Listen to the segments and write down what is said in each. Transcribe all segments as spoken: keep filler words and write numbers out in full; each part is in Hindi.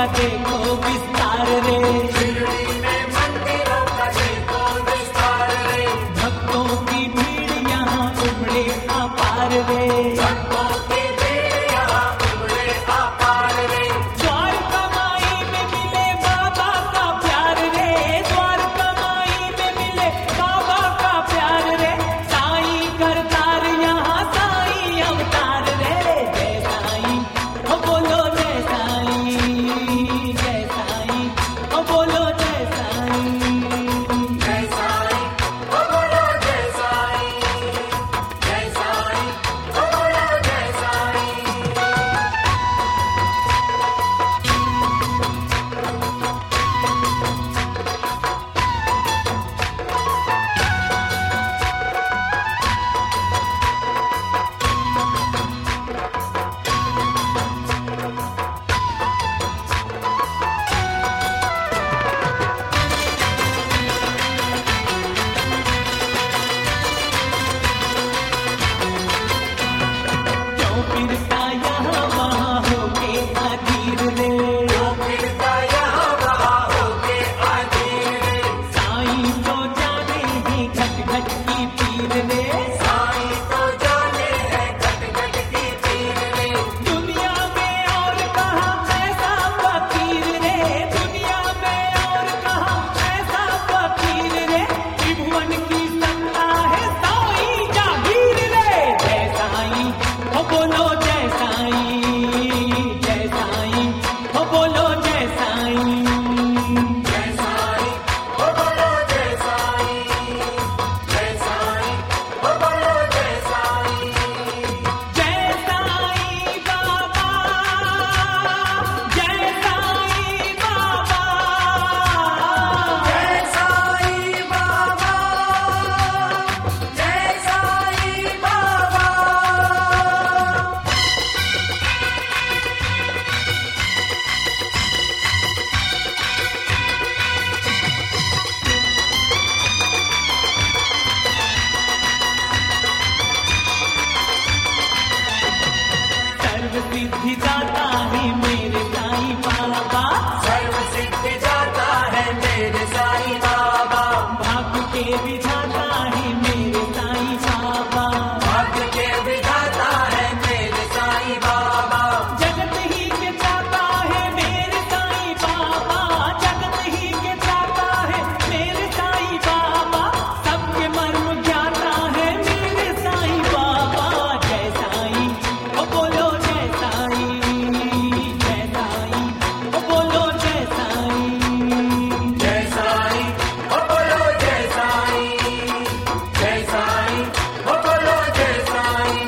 का देखो विस्तार रे, शिरडी में मंदिरों का देखो विस्तार रे, भक्तों की भीड़ यहाँ उमड़े अपार रे, भक्तों की भीड़ यहाँ उमड़े अपार रे, द्वार कमाई में मिले बाबा का प्यार रे, द्वार कमाई में मिले बाबा का प्यार रे, साईं करतार यहाँ साईं अवतार रे, जय साईं ओ बोलो जय साईं, जय साईं ओ बोलो जय साईं। जय साईं ओ बोलो जय साईं, जय साईं ओ बोलो जय साईं। क्यों फिरता यहाँ वहाँ होके अधीर रे, जो फिरता यहाँ वहाँ होके अधीर रे, साईं तो जाने हैं घट घट की पीर रे, साईं तो जाने है घट घट की पीर रे, दुनिया में और कहाँ ऐसा फकीर रे, दुनिया में और कहाँ ऐसा फकीर रे, त्रिभुवन की सत्ता है साईं जागीर रे, जय साईं ओ बोलो जय साईं, जय साईं ओ बोलो जय साईं। जय साईं ओ बोलो जय साईं, जय साईं ओ बोलो जय साईं। जय साईं बाबा, जय साईं बाबा, जय साईं बाबा, जय साईं बाबा। सर्व सिद्धि दाता है मेरे साईं बाबा, सर्व सिद्ध जाता है मेरे साईं बाबा, भाग्य के विधाता है मेरे साईं बाबा, भाग्य के विधाता है मेरे साईं बाबा, जगत ही के चाहता है मेरे साईं बाबा, जगत ही के चाहता है मेरे साईं बाबा, सबके मर्म ज्ञाता है मेरे साईं बाबा, जय साईं ओ बोलो जय साईं, जय साईं ओ बोलो जय साईं। जय साईं ओ बोलो जय साईं, जय साईं ओ बोलो जय साईं।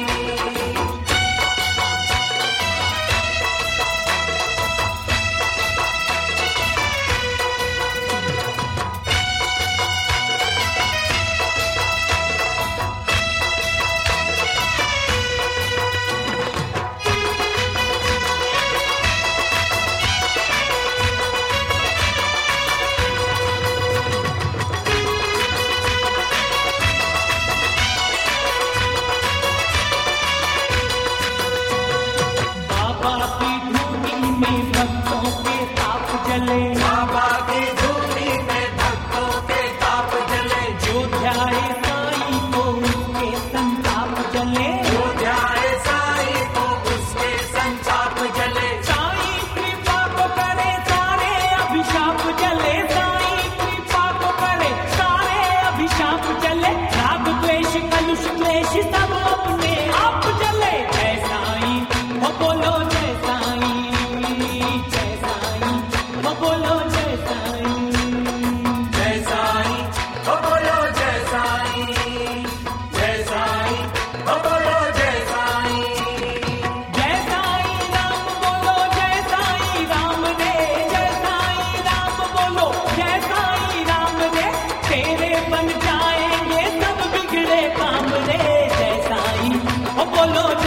बाबा की धूनी में भक्तों के ताप जले, बाबा की धूनी में भक्तों के ताप जले, जो ध्याए साईं को उसके संताप जले, जो ध्याए साईं को उसके संताप जले, साईं कृपा को करे सारे अभिशाप जले, साईं कृपा को करे सारे अभिशाप जले, राग द्वेष कलुष क्लेश सब अपने आप जले, जय साईं ओ बोलो जय साईं, जय साईं ओ बोलो जय साईं। जय साईं ओ बोलो जय साईं, जय साईं ओ बोलो जय साईं। जय साईं राम बोलो जय साईं राम रे, जय साईं राम बोलो जय साईं राम रे, तेरे बन जाएंगे सब बिगड़े काम रे, जय साईं ओ बोलो